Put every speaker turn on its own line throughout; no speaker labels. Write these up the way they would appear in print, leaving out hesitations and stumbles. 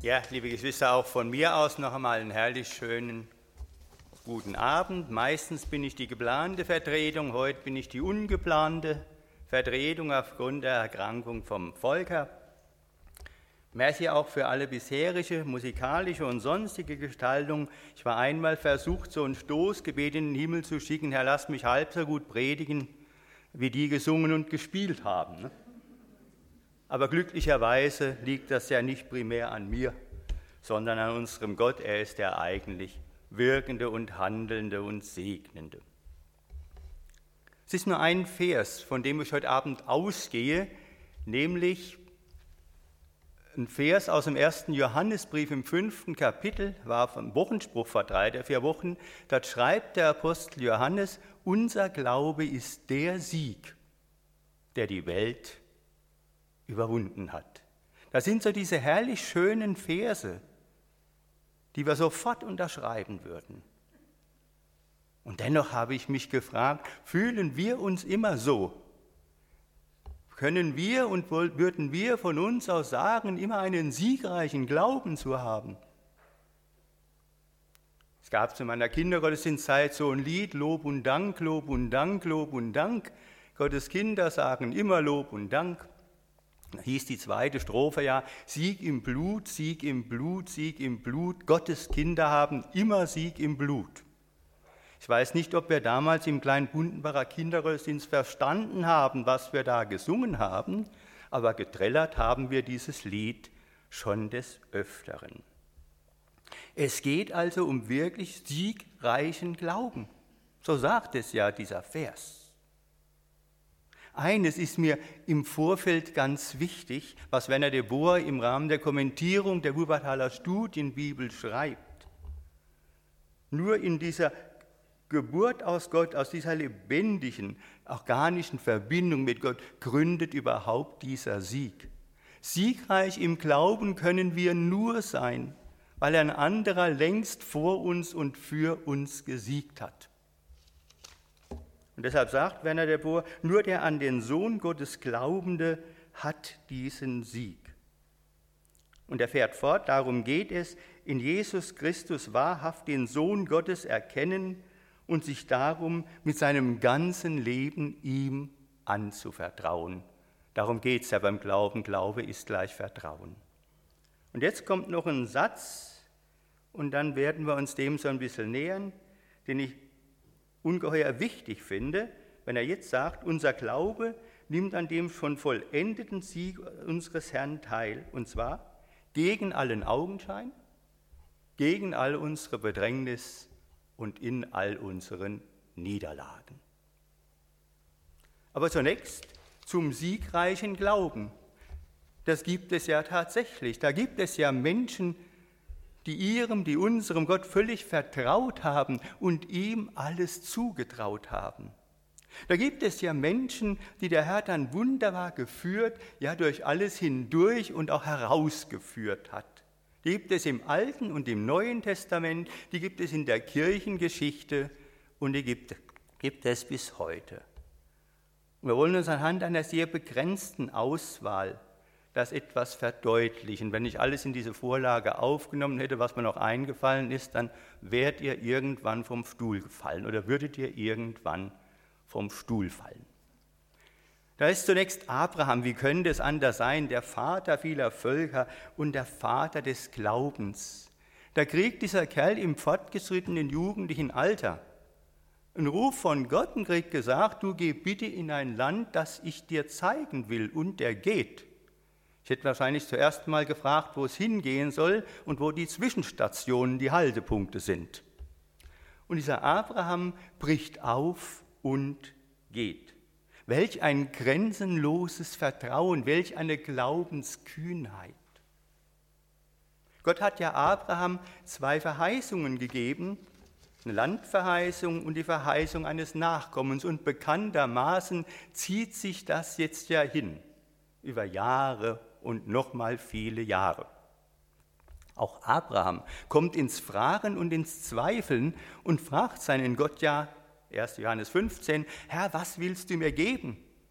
Ja, liebe Geschwister, auch von mir aus noch einmal einen herrlich schönen guten Abend. Meistens bin ich die geplante Vertretung, heute bin ich die ungeplante Vertretung aufgrund der Erkrankung vom Volker. Merci auch für alle bisherige musikalische und sonstige Gestaltung. Ich war einmal versucht, so ein Stoßgebet in den Himmel zu schicken: Herr, lass mich halb so gut predigen, wie die gesungen und gespielt haben. Aber glücklicherweise liegt das ja nicht primär an mir, sondern an unserem Gott. Er ist der eigentlich Wirkende und Handelnde und Segnende. Es ist nur ein Vers, von dem ich heute Abend ausgehe, nämlich ein Vers aus dem 1. Johannesbrief im 5. Kapitel, war vom Wochenspruch vor 3 oder 4 Wochen. Dort schreibt der Apostel Johannes: Unser Glaube ist der Sieg, der die Welt überwunden hat. Das sind so diese herrlich schönen Verse, die wir sofort unterschreiben würden. Und dennoch habe ich mich gefragt, fühlen wir uns immer so? Können wir und würden wir von uns aus sagen, immer einen siegreichen Glauben zu haben? Es gab zu meiner Kindergottesdienstzeit so ein Lied: Lob und Dank, Lob und Dank, Lob und Dank. Gottes Kinder sagen immer Lob und Dank. Da hieß die zweite Strophe ja: Sieg im Blut, Sieg im Blut, Sieg im Blut. Gottes Kinder haben immer Sieg im Blut. Ich weiß nicht, ob wir damals im kleinen Bundenbacher Kindergottesdienst verstanden haben, was wir da gesungen haben, aber getrellert haben wir dieses Lied schon des Öfteren. Es geht also um wirklich siegreichen Glauben. So sagt es ja dieser Vers. Eines ist mir im Vorfeld ganz wichtig, was Werner de Boer im Rahmen der Kommentierung der Wuppertaler Studienbibel schreibt. Nur in dieser Geburt aus Gott, aus dieser lebendigen, organischen Verbindung mit Gott gründet überhaupt dieser Sieg. Siegreich im Glauben können wir nur sein, weil ein anderer längst vor uns und für uns gesiegt hat. Und deshalb sagt Werner de Boer: Nur der an den Sohn Gottes Glaubende hat diesen Sieg. Und er fährt fort: Darum geht es, in Jesus Christus wahrhaft den Sohn Gottes erkennen und sich darum mit seinem ganzen Leben ihm anzuvertrauen. Darum geht es ja beim Glauben. Glaube ist gleich Vertrauen. Und jetzt kommt noch ein Satz, und dann werden wir uns dem so ein bisschen nähern, den ich ungeheuer wichtig finde, wenn er jetzt sagt: Unser Glaube nimmt an dem schon vollendeten Sieg unseres Herrn teil, und zwar gegen allen Augenschein, gegen all unsere Bedrängnis und in all unseren Niederlagen. Aber zunächst zum siegreichen Glauben. Das gibt es ja tatsächlich. Da gibt es ja Menschen, die unserem Gott völlig vertraut haben und ihm alles zugetraut haben. Da gibt es ja Menschen, die der Herr dann wunderbar geführt, ja durch alles hindurch und auch herausgeführt hat. Die gibt es im Alten und im Neuen Testament, die gibt es in der Kirchengeschichte und die gibt es bis heute. Und wir wollen uns anhand einer sehr begrenzten Auswahl das etwas verdeutlichen. Wenn ich alles in diese Vorlage aufgenommen hätte, was mir noch eingefallen ist, dann wärt ihr irgendwann vom Stuhl gefallen oder würdet ihr irgendwann vom Stuhl fallen. Da ist zunächst Abraham. Wie könnte es anders sein? Der Vater vieler Völker und der Vater des Glaubens. Da kriegt dieser Kerl im fortgeschrittenen jugendlichen Alter einen Ruf von Gott und kriegt gesagt: Du geh bitte in ein Land, das ich dir zeigen will. Und er geht. Ich hätte wahrscheinlich zuerst mal gefragt, wo es hingehen soll und wo die Zwischenstationen, die Haltepunkte sind. Und dieser Abraham bricht auf und geht. Welch ein grenzenloses Vertrauen, welch eine Glaubenskühnheit. Gott hat ja Abraham 2 Verheißungen gegeben, eine Landverheißung und die Verheißung eines Nachkommens. Und bekanntermaßen zieht sich das jetzt ja hin, über Jahre und nochmal viele Jahre. Auch Abraham kommt ins Fragen und ins Zweifeln und fragt seinen Gott ja, 1. Johannes 15, Herr, was willst du mir geben?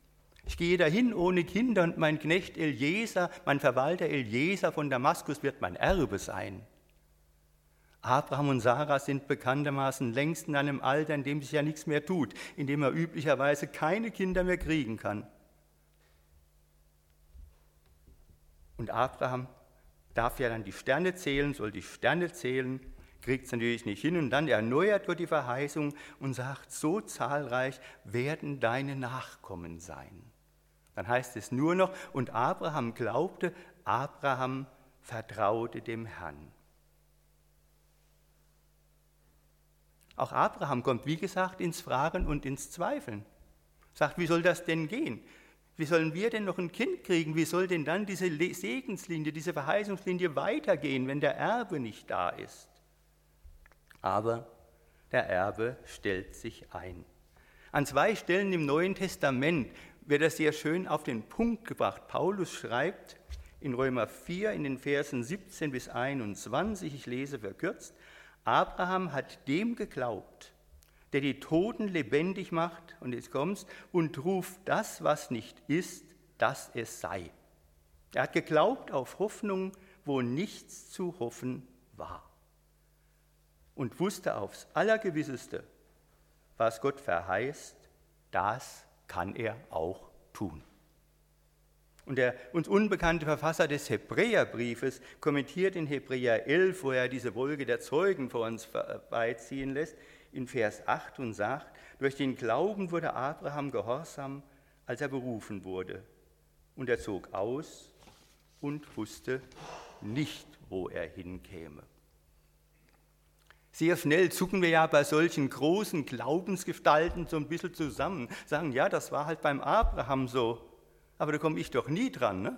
Ich gehe dahin ohne Kinder und mein Knecht Eliezer, mein Verwalter Eliezer von Damaskus wird mein Erbe sein. Abraham und Sarah sind bekanntermaßen längst in einem Alter, in dem sich ja nichts mehr tut, in dem er üblicherweise keine Kinder mehr kriegen kann. Und Abraham darf ja dann die Sterne zählen, soll die Sterne zählen, kriegt es natürlich nicht hin. Und dann erneuert Gott die Verheißung und sagt, so zahlreich werden deine Nachkommen sein. Dann heißt es nur noch, und Abraham glaubte, Abraham vertraute dem Herrn. Auch Abraham kommt, wie gesagt, ins Fragen und ins Zweifeln. Sagt, wie soll das denn gehen? Wie sollen wir denn noch ein Kind kriegen? Wie soll denn dann diese Segenslinie, diese Verheißungslinie weitergehen, wenn der Erbe nicht da ist? Aber der Erbe stellt sich ein. An 2 Stellen im Neuen Testament wird das sehr schön auf den Punkt gebracht. Paulus schreibt in Römer 4 in den Versen 17 bis 21, ich lese verkürzt, Abraham hat dem geglaubt, der die Toten lebendig macht, und jetzt kommt's, und ruft das, was nicht ist, dass es sei. Er hat geglaubt auf Hoffnung, wo nichts zu hoffen war. Und wusste aufs Allergewisseste, was Gott verheißt, das kann er auch tun. Und der uns unbekannte Verfasser des Hebräerbriefes kommentiert in Hebräer 11, wo er diese Wolke der Zeugen vor uns vorbeiziehen lässt, in Vers 8 und sagt, durch den Glauben wurde Abraham gehorsam, als er berufen wurde. Und er zog aus und wusste nicht, wo er hinkäme. Sehr schnell zucken wir ja bei solchen großen Glaubensgestalten so ein bisschen zusammen, sagen, ja, das war halt beim Abraham so. Aber da komme ich doch nie dran, ne?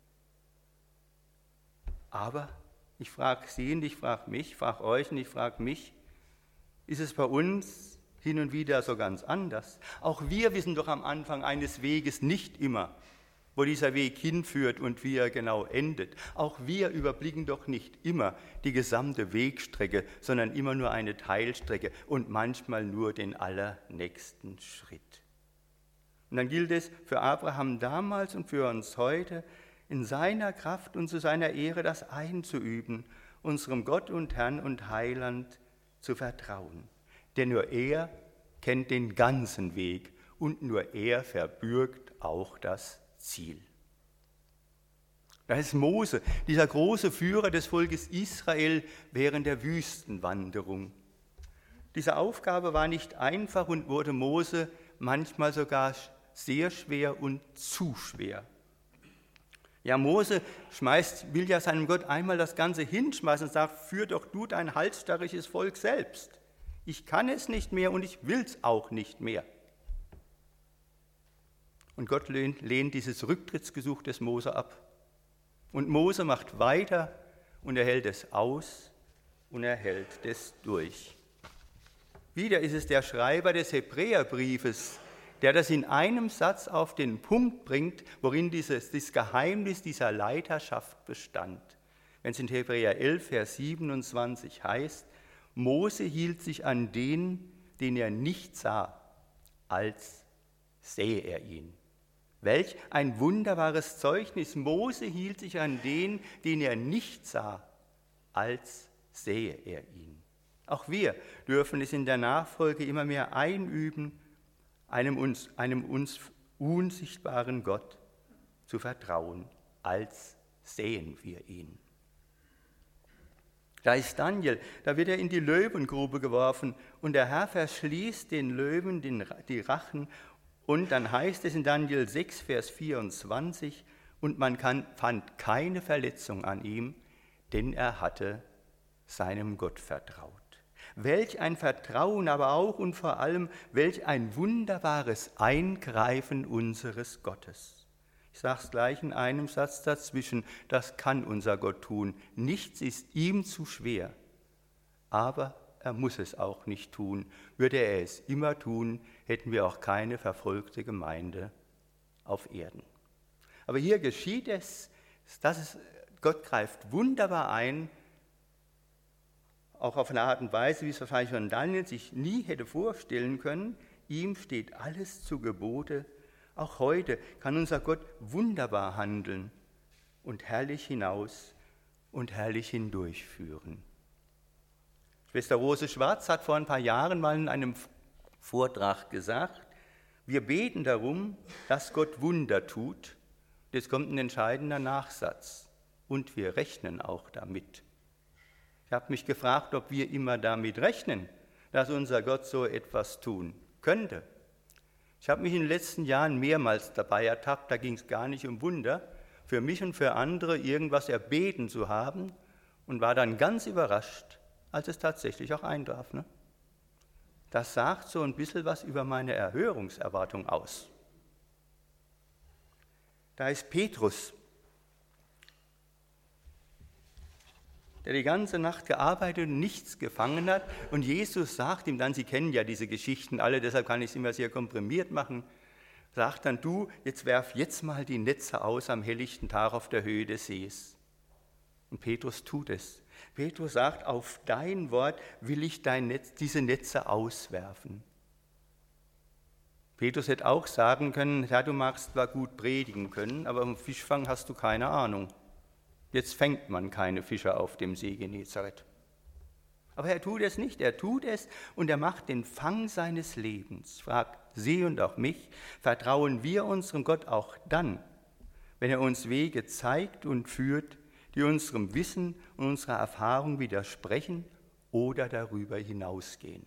Aber ich frage Sie und ich frage mich, frage euch und ich frage mich, ist es bei uns hin und wieder so ganz anders? Auch wir wissen doch am Anfang eines Weges nicht immer, wo dieser Weg hinführt und wie er genau endet. Auch wir überblicken doch nicht immer die gesamte Wegstrecke, sondern immer nur eine Teilstrecke und manchmal nur den allernächsten Schritt. Und dann gilt es für Abraham damals und für uns heute, in seiner Kraft und zu seiner Ehre das einzuüben, unserem Gott und Herrn und Heiland zu vertrauen. Denn nur er kennt den ganzen Weg und nur er verbürgt auch das Ziel. Das ist Mose, dieser große Führer des Volkes Israel während der Wüstenwanderung. Diese Aufgabe war nicht einfach und wurde Mose manchmal sogar sehr schwer und zu schwer. Ja, Mose will ja seinem Gott einmal das Ganze hinschmeißen und sagt, führ doch du dein halsstarriges Volk selbst. Ich kann es nicht mehr und ich will es auch nicht mehr. Und Gott lehnt dieses Rücktrittsgesuch des Mose ab. Und Mose macht weiter und er hält es aus und er hält es durch. Wieder ist es der Schreiber des Hebräerbriefes, der das in einem Satz auf den Punkt bringt, worin das Geheimnis dieser Leiterschaft bestand. Wenn es in Hebräer 11, Vers 27 heißt, Mose hielt sich an den, den er nicht sah, als sähe er ihn. Welch ein wunderbares Zeugnis. Mose hielt sich an den, den er nicht sah, als sähe er ihn. Auch wir dürfen es in der Nachfolge immer mehr einüben, einem uns unsichtbaren Gott zu vertrauen, als sehen wir ihn. Da ist Daniel, da wird er in die Löwengrube geworfen und der Herr verschließt den Löwen die Rachen und dann heißt es in Daniel 6, Vers 24, und man fand keine Verletzung an ihm, denn er hatte seinem Gott vertraut. Welch ein Vertrauen, aber auch und vor allem, welch ein wunderbares Eingreifen unseres Gottes. Ich sage es gleich in einem Satz dazwischen, das kann unser Gott tun. Nichts ist ihm zu schwer, aber er muss es auch nicht tun. Würde er es immer tun, hätten wir auch keine verfolgte Gemeinde auf Erden. Aber hier geschieht es, Gott greift wunderbar ein, auch auf eine Art und Weise, wie es wahrscheinlich von Daniel sich nie hätte vorstellen können. Ihm steht alles zu Gebote, Auch heute kann unser Gott wunderbar handeln und herrlich hinaus und herrlich hindurchführen. Schwester Rose Schwarz hat vor ein paar Jahren mal in einem Vortrag gesagt, wir beten darum, dass Gott Wunder tut. Jetzt kommt ein entscheidender Nachsatz. Und wir rechnen auch damit. Ich habe mich gefragt, ob wir immer damit rechnen, dass unser Gott so etwas tun könnte. Ich habe mich in den letzten Jahren mehrmals dabei ertappt, da ging es gar nicht um Wunder, für mich und für andere irgendwas erbeten zu haben und war dann ganz überrascht, als es tatsächlich auch eintraf. Ne? Das sagt so ein bisschen was über meine Erhörungserwartung aus. Da ist Petrus, der die ganze Nacht gearbeitet und nichts gefangen hat. Und Jesus sagt ihm dann, Sie kennen ja diese Geschichten alle, deshalb kann ich es immer sehr komprimiert machen, sagt dann, du, jetzt werf jetzt mal die Netze aus am helllichten Tag auf der Höhe des Sees. Und Petrus tut es. Petrus sagt, auf dein Wort will ich diese Netze auswerfen. Petrus hätte auch sagen können, Herr, du magst zwar gut predigen können, aber vom Fischfang hast du keine Ahnung. Jetzt fängt man keine Fische auf dem See Genezareth. Aber er tut es nicht, er tut es und er macht den Fang seines Lebens. Fragt Sie und auch mich, vertrauen wir unserem Gott auch dann, wenn er uns Wege zeigt und führt, die unserem Wissen und unserer Erfahrung widersprechen oder darüber hinausgehen.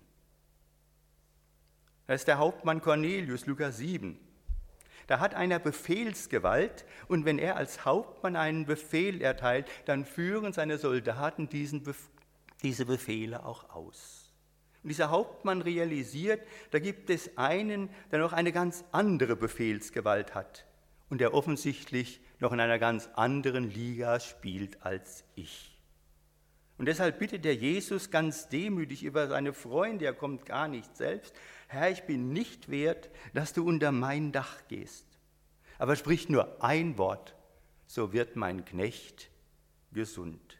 Das ist der Hauptmann Cornelius, Lukas 7. Da hat einer Befehlsgewalt und wenn er als Hauptmann einen Befehl erteilt, dann führen seine Soldaten diese Befehle auch aus. Und dieser Hauptmann realisiert, da gibt es einen, der noch eine ganz andere Befehlsgewalt hat und der offensichtlich noch in einer ganz anderen Liga spielt als ich. Und deshalb bittet der Jesus ganz demütig über seine Freunde, er kommt gar nicht selbst, Herr, ich bin nicht wert, dass du unter mein Dach gehst. Aber sprich nur ein Wort, so wird mein Knecht gesund.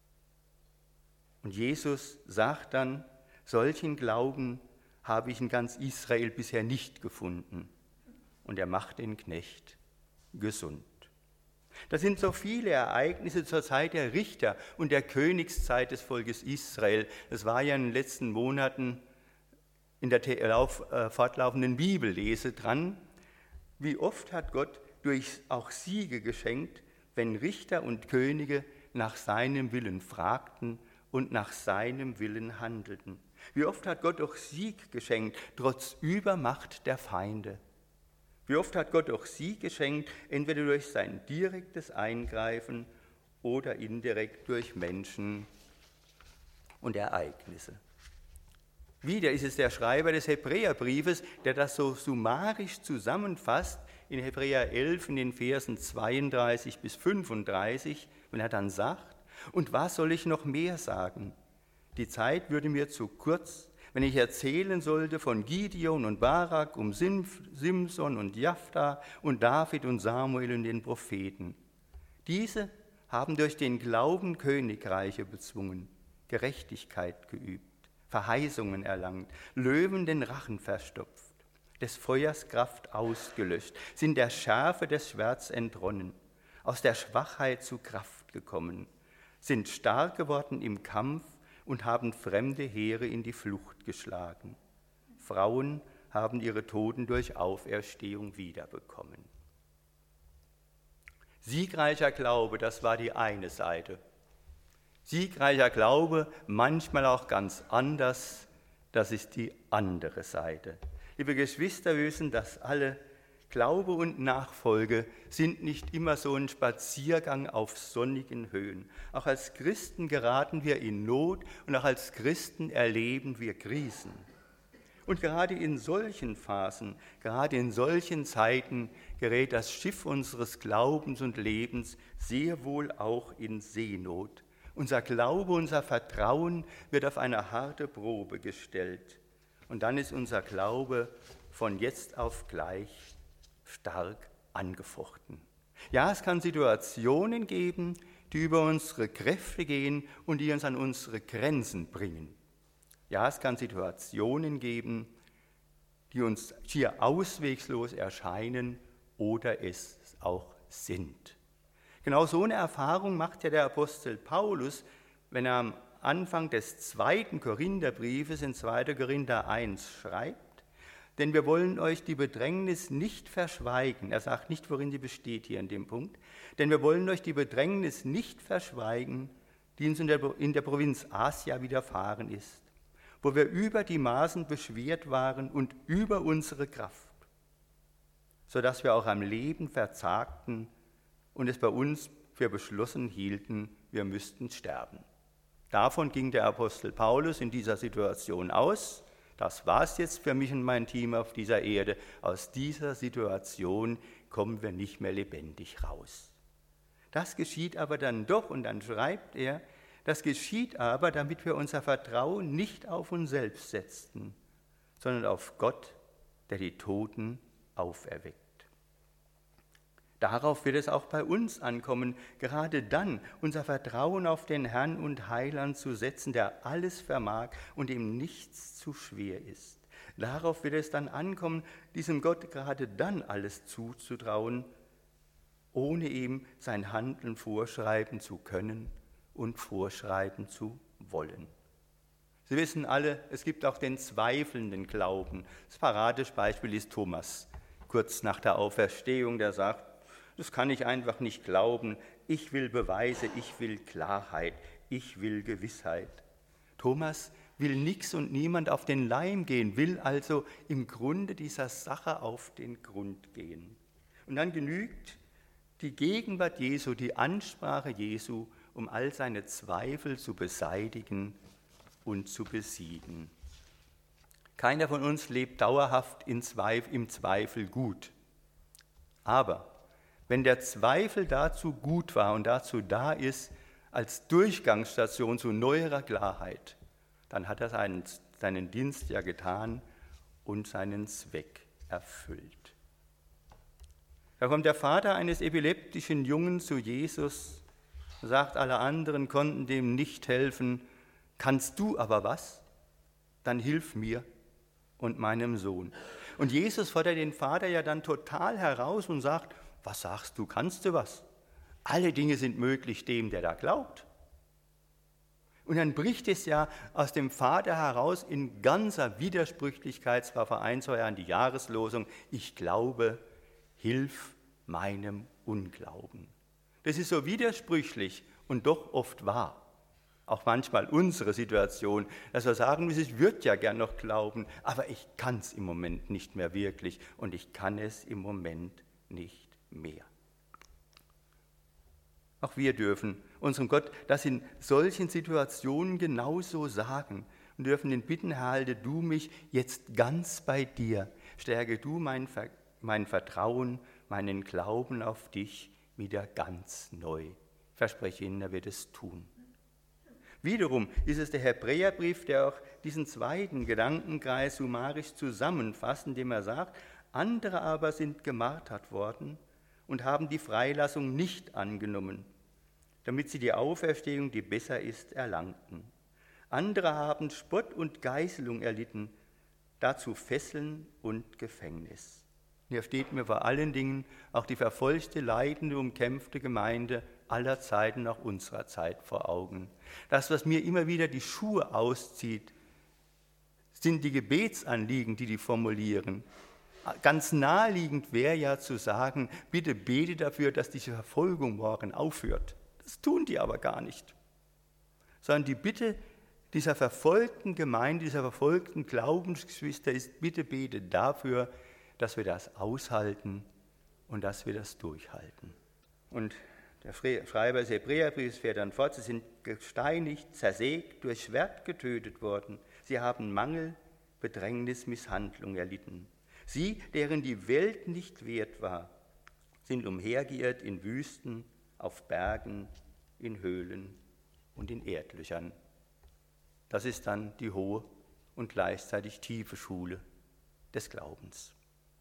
Und Jesus sagt dann, solchen Glauben habe ich in ganz Israel bisher nicht gefunden. Und er macht den Knecht gesund. Das sind so viele Ereignisse zur Zeit der Richter und der Königszeit des Volkes Israel. Das war ja in den letzten Monaten in der fortlaufenden Bibellese dran. Wie oft hat Gott durch auch Siege geschenkt, wenn Richter und Könige nach seinem Willen fragten und nach seinem Willen handelten. Wie oft hat Gott auch Sieg geschenkt, trotz Übermacht der Feinde. Wie oft hat Gott auch Sieg geschenkt, entweder durch sein direktes Eingreifen oder indirekt durch Menschen und Ereignisse. Wieder ist es der Schreiber des Hebräerbriefes, der das so summarisch zusammenfasst in Hebräer 11 in den Versen 32 bis 35, wenn er dann sagt, und was soll ich noch mehr sagen? Die Zeit würde mir zu kurz, wenn ich erzählen sollte von Gideon und Barak, um Simson und Japhtha und David und Samuel und den Propheten. Diese haben durch den Glauben Königreiche bezwungen, Gerechtigkeit geübt, Verheißungen erlangt, Löwen den Rachen verstopft, des Feuers Kraft ausgelöscht, sind der Schärfe des Schwerts entronnen, aus der Schwachheit zu Kraft gekommen, sind stark geworden im Kampf und haben fremde Heere in die Flucht geschlagen. Frauen haben ihre Toten durch Auferstehung wiederbekommen. Siegreicher Glaube, das war die eine Seite. Siegreicher Glaube, manchmal auch ganz anders, das ist die andere Seite. Liebe Geschwister, wir wissen das alle, Glaube und Nachfolge sind nicht immer so ein Spaziergang auf sonnigen Höhen. Auch als Christen geraten wir in Not und auch als Christen erleben wir Krisen. Und gerade in solchen Phasen, gerade in solchen Zeiten gerät das Schiff unseres Glaubens und Lebens sehr wohl auch in Seenot. Unser Glaube, unser Vertrauen wird auf eine harte Probe gestellt. Und dann ist unser Glaube von jetzt auf gleich stark angefochten. Ja, es kann Situationen geben, die über unsere Kräfte gehen und die uns an unsere Grenzen bringen. Ja, es kann Situationen geben, die uns schier auswegslos erscheinen oder es auch sind. Genau so eine Erfahrung macht ja der Apostel Paulus, wenn er am Anfang des 2. Korintherbriefes in 2. Korinther 1 schreibt, denn wir wollen euch die Bedrängnis nicht verschweigen. Er sagt nicht, worin sie besteht hier in dem Punkt. Denn wir wollen euch die Bedrängnis nicht verschweigen, die uns in der Provinz Asia widerfahren ist, wo wir über die Maßen beschwert waren und über unsere Kraft, sodass wir auch am Leben verzagten und es bei uns für beschlossen hielten, wir müssten sterben. Davon ging der Apostel Paulus in dieser Situation aus. Das war es jetzt für mich und mein Team auf dieser Erde. Aus dieser Situation kommen wir nicht mehr lebendig raus. Das geschieht aber dann doch, und dann schreibt er, das geschieht aber, damit wir unser Vertrauen nicht auf uns selbst setzten, sondern auf Gott, der die Toten auferweckt. Darauf wird es auch bei uns ankommen, gerade dann unser Vertrauen auf den Herrn und Heiland zu setzen, der alles vermag und dem nichts zu schwer ist. Darauf wird es dann ankommen, diesem Gott gerade dann alles zuzutrauen, ohne ihm sein Handeln vorschreiben zu können und vorschreiben zu wollen. Sie wissen alle, es gibt auch den zweifelnden Glauben. Das Paradebeispiel ist Thomas, kurz nach der Auferstehung, der sagt, das kann ich einfach nicht glauben. Ich will Beweise, ich will Klarheit, ich will Gewissheit. Thomas will nichts und niemand auf den Leim gehen, will also im Grunde dieser Sache auf den Grund gehen. Und dann genügt die Gegenwart Jesu, die Ansprache Jesu, um all seine Zweifel zu beseitigen und zu besiegen. Keiner von uns lebt dauerhaft im Zweifel gut. Aber wenn der Zweifel dazu gut war und dazu da ist, als Durchgangsstation zu neuerer Klarheit, dann hat er seinen Dienst ja getan und seinen Zweck erfüllt. Da kommt der Vater eines epileptischen Jungen zu Jesus, sagt, alle anderen konnten dem nicht helfen, kannst du aber was? Dann hilf mir und meinem Sohn. Und Jesus fordert den Vater ja dann total heraus und sagt, was sagst du, kannst du was? Alle Dinge sind möglich dem, der da glaubt. Und dann bricht es ja aus dem Vater heraus in ganzer Widersprüchlichkeit, zwar vereinsheuer an die Jahreslosung, ich glaube, hilf meinem Unglauben. Das ist so widersprüchlich und doch oft wahr. Auch manchmal unsere Situation, dass wir sagen, ich würde ja gern noch glauben, aber ich kann es im Moment nicht mehr wirklich und ich kann es im Moment nicht mehr. Auch wir dürfen unserem Gott das in solchen Situationen genauso sagen und dürfen ihn bitten, Herr, halte du mich jetzt ganz bei dir, stärke du mein Vertrauen, meinen Glauben auf dich wieder ganz neu. Ich verspreche Ihnen, er wird es tun. Wiederum ist es der Hebräerbrief, der auch diesen zweiten Gedankenkreis summarisch zusammenfasst, indem er sagt, andere aber sind gemartert worden und haben die Freilassung nicht angenommen, damit sie die Auferstehung, die besser ist, erlangten. Andere haben Spott und Geißelung erlitten, dazu Fesseln und Gefängnis. Hier steht mir vor allen Dingen auch die verfolgte, leidende, umkämpfte Gemeinde aller Zeiten, auch unserer Zeit vor Augen. Das, was mir immer wieder die Schuhe auszieht, sind die Gebetsanliegen, die formulieren. Ganz naheliegend wäre ja zu sagen, bitte bete dafür, dass diese Verfolgung morgen aufhört. Das tun die aber gar nicht. Sondern die Bitte dieser verfolgten Gemeinde, dieser verfolgten Glaubensgeschwister ist, bitte bete dafür, dass wir das aushalten und dass wir das durchhalten. Und der Schreiber des Hebräerbriefs fährt dann fort, sie sind gesteinigt, zersägt, durch Schwert getötet worden. Sie haben Mangel, Bedrängnis, Misshandlung erlitten. Sie, deren die Welt nicht wert war, sind umhergeirrt in Wüsten, auf Bergen, in Höhlen und in Erdlöchern. Das ist dann die hohe und gleichzeitig tiefe Schule des Glaubens.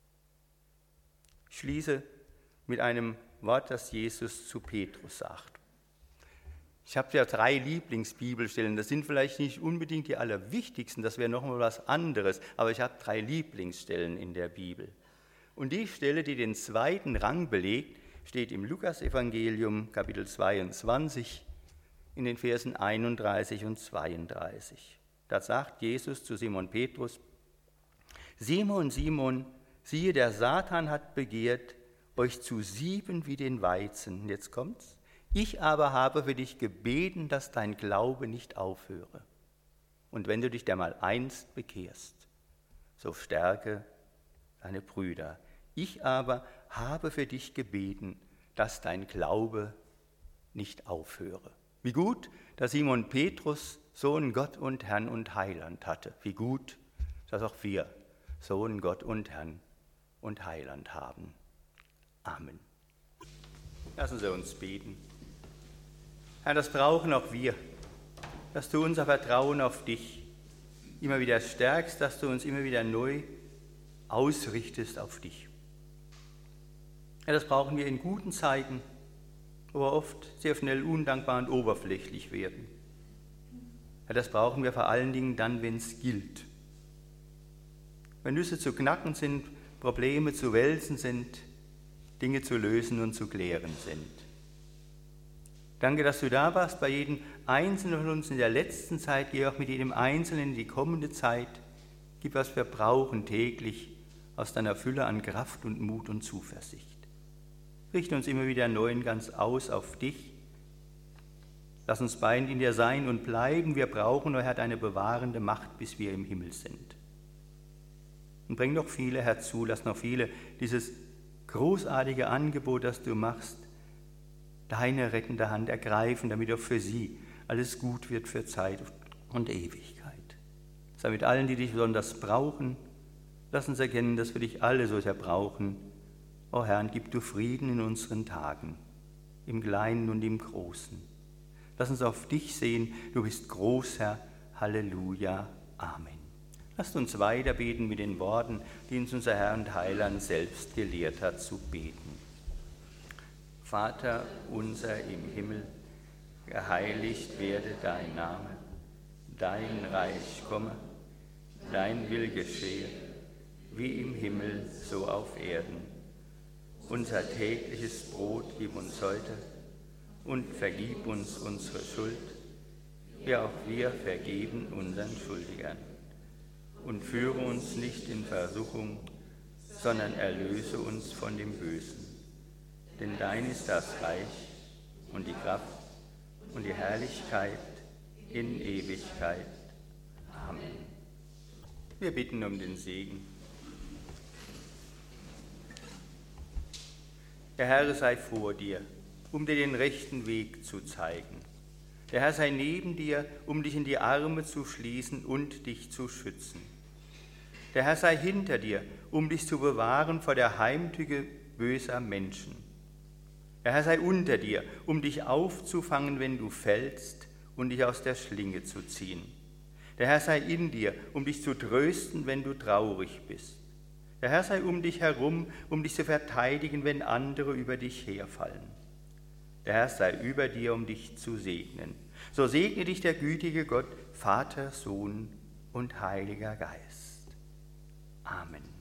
Ich schließe mit einem Wort, das Jesus zu Petrus sagt. Ich habe ja 3 Lieblingsbibelstellen. Das sind vielleicht nicht unbedingt die allerwichtigsten, das wäre nochmal was anderes. Aber ich habe 3 Lieblingsstellen in der Bibel. Und die Stelle, die den 2. Rang belegt, steht im Lukasevangelium, Kapitel 22, in den Versen 31 und 32. Da sagt Jesus zu Simon Petrus: Simon, Simon, siehe, der Satan hat begehrt, euch zu sieben wie den Weizen. Jetzt kommt's. Ich aber habe für dich gebeten, dass dein Glaube nicht aufhöre. Und wenn du dich dermaleinst bekehrst, so stärke deine Brüder. Ich aber habe für dich gebeten, dass dein Glaube nicht aufhöre. Wie gut, dass Simon Petrus so einen Gott und Herrn und Heiland hatte. Wie gut, dass auch wir so einen Gott und Herrn und Heiland haben. Amen. Lassen Sie uns beten. Herr, das brauchen auch wir, dass du unser Vertrauen auf dich immer wieder stärkst, dass du uns immer wieder neu ausrichtest auf dich. Herr, das brauchen wir in guten Zeiten, wo wir oft sehr schnell undankbar und oberflächlich werden. Herr, das brauchen wir vor allen Dingen dann, wenn es gilt. Wenn Nüsse zu knacken sind, Probleme zu wälzen sind, Dinge zu lösen und zu klären sind. Danke, dass du da warst bei jedem Einzelnen von uns in der letzten Zeit. Geh auch mit jedem Einzelnen in die kommende Zeit. Gib, was wir brauchen täglich aus deiner Fülle an Kraft und Mut und Zuversicht. Richte uns immer wieder neu und ganz aus auf dich. Lass uns beide in dir sein und bleiben. Wir brauchen, o Herr, deine bewahrende Macht, bis wir im Himmel sind. Und bring noch viele herzu, lass noch viele dieses großartige Angebot, das du machst, deine rettende Hand ergreifen, damit auch für sie alles gut wird für Zeit und Ewigkeit. Sei mit allen, die dich besonders brauchen. Lass uns erkennen, dass wir dich alle so sehr brauchen. O Herr, gib du Frieden in unseren Tagen, im Kleinen und im Großen. Lass uns auf dich sehen, du bist groß, Herr. Halleluja. Amen. Lasst uns weiter beten mit den Worten, die uns unser Herr und Heiland selbst gelehrt hat zu beten. Vater unser im Himmel, geheiligt werde dein Name, dein Reich komme, dein Will geschehe, wie im Himmel, so auf Erden. Unser tägliches Brot gib uns heute und vergib uns unsere Schuld, wie auch wir vergeben unseren Schuldigern. Und führe uns nicht in Versuchung, sondern erlöse uns von dem Bösen. Denn dein ist das Reich und die Kraft und die Herrlichkeit in Ewigkeit. Amen. Wir bitten um den Segen. Der Herr sei vor dir, um dir den rechten Weg zu zeigen. Der Herr sei neben dir, um dich in die Arme zu schließen und dich zu schützen. Der Herr sei hinter dir, um dich zu bewahren vor der Heimtücke böser Menschen. Der Herr sei unter dir, um dich aufzufangen, wenn du fällst, und dich aus der Schlinge zu ziehen. Der Herr sei in dir, um dich zu trösten, wenn du traurig bist. Der Herr sei um dich herum, um dich zu verteidigen, wenn andere über dich herfallen. Der Herr sei über dir, um dich zu segnen. So segne dich der gütige Gott, Vater, Sohn und Heiliger Geist. Amen.